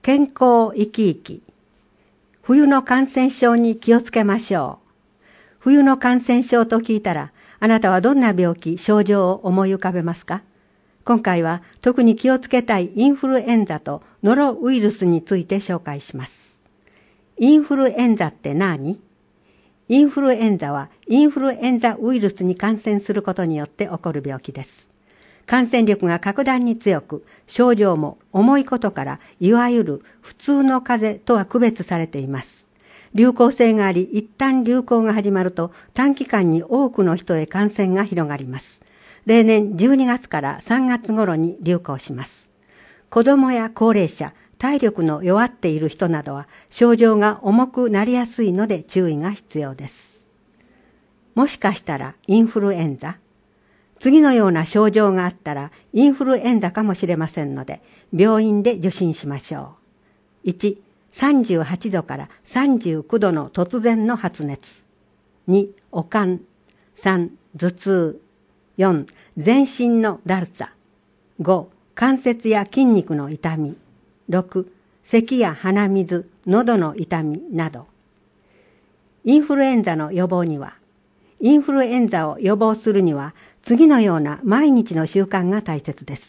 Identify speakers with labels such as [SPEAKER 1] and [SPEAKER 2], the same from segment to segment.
[SPEAKER 1] 健康生き生き。冬の感染症に気をつけましょう。冬の感染症と聞いたら、あなたはどんな病気、症状を思い浮かべますか？今回は特に気をつけたいインフルエンザとノロウイルスについて紹介します。インフルエンザって何？インフルエンザはインフルエンザウイルスに感染することによって起こる病気です。感染力が格段に強く、症状も重いことから、いわゆる普通の風邪とは区別されています。流行性があり、一旦流行が始まると、短期間に多くの人へ感染が広がります。例年12月から3月頃に流行します。子供や高齢者、体力の弱っている人などは、症状が重くなりやすいので注意が必要です。もしかしたらインフルエンザ？次のような症状があったらインフルエンザかもしれませんので、病院で受診しましょう。1、38度から39度の突然の発熱。2、悪寒。3、頭痛。4、全身のだるさ。5、関節や筋肉の痛み。6、咳や鼻水、喉の痛みなど。インフルエンザの予防には、インフルエンザを予防するには、次のような毎日の習慣が大切です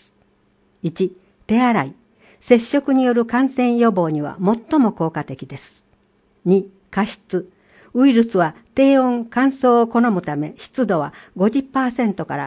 [SPEAKER 1] 。1、手洗い。接触による感染予防には最も効果的です。2、加湿。ウイルスは低温乾燥を好むため、湿度は 50% から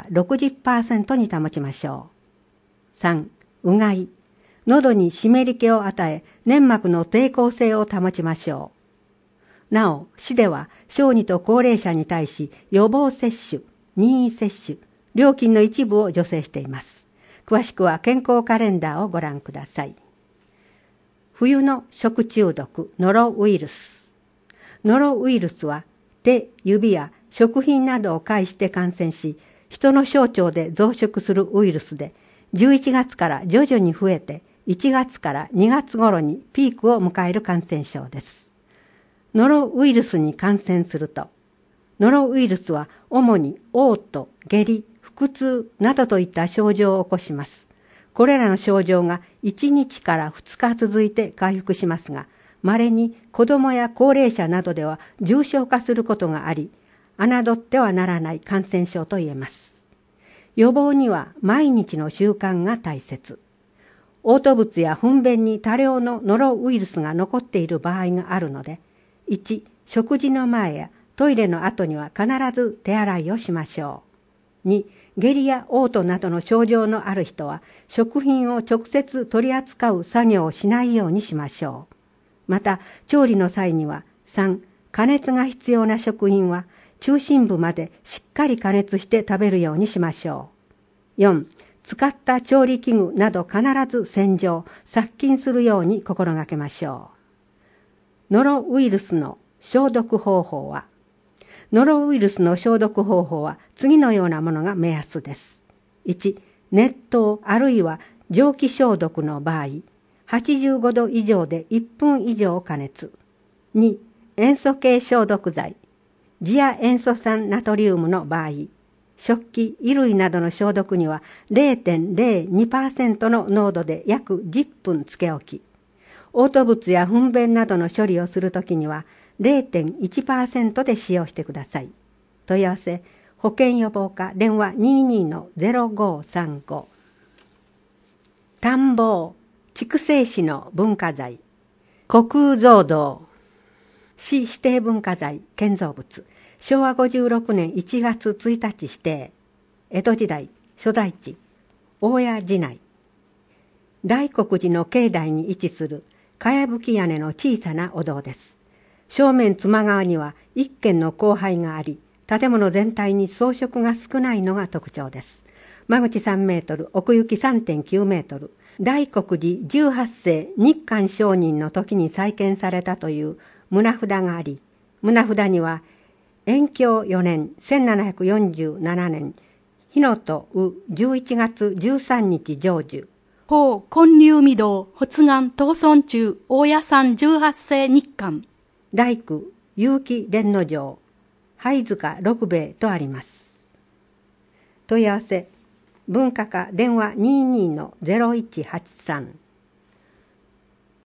[SPEAKER 1] 60% に保ちましょう。3、うがい。喉に湿り気を与え、粘膜の抵抗性を保ちましょう。なお、市では小児と高齢者に対し予防接種、任意接種、料金の一部を助成しています。詳しくは健康カレンダーをご覧ください。冬の食中毒、ノロウイルス。ノロウイルスは手、指や食品などを介して感染し、人の小腸で増殖するウイルスで、11月から徐々に増えて、1月から2月頃にピークを迎える感染症です。ノロウイルスに感染すると、ノロウイルスは主に嘔吐、下痢、腹痛などといった症状を起こします。これらの症状が1日から2日続いて回復しますが、稀に子どもや高齢者などでは重症化することがあり、侮ってはならない感染症と言えます。予防には毎日の習慣が大切。嘔吐物や糞便に多量のノロウイルスが残っている場合があるので、1、食事の前やトイレの後には必ず手洗いをしましょう。2、下痢や嘔吐などの症状のある人は食品を直接取り扱う作業をしないようにしましょう。また、調理の際には3、加熱が必要な食品は中心部までしっかり加熱して食べるようにしましょう。4、使った調理器具など必ず洗浄、殺菌するように心がけましょう。ノロウイルスの消毒方法は、ノロウイルスの消毒方法は次のようなものが目安です。1、熱湯あるいは蒸気消毒の場合、85度以上で1分以上加熱。2、塩素系消毒剤、次亜塩素酸ナトリウムの場合、食器、衣類などの消毒には 0.02% の濃度で約10分つけ置き、嘔吐物や糞便などの処理をするときには 0.1% で使用してください。問い合わせ、保健予防課電話 22-0535。田んぼう、筑西市の文化財、虚空蔵堂、市指定文化財建造物、昭和56年1月1日指定、江戸時代所在地、大谷寺内。大国寺の境内に位置するかやぶき屋根の小さなお堂です。正面妻側には一軒の光背があり、建物全体に装飾が少ないのが特徴です。間口3メートル、奥行き 3.9 メートル。大国寺18世日韓上人の時に再建されたという棟札があり、棟札には延享4年1747年日のとう11月13日成就。
[SPEAKER 2] 法建立御堂発願東村中大谷山18世日韓。
[SPEAKER 1] 大工結城伝之丞灰塚六兵衛とあります。問い合わせ文化課電話 22-0183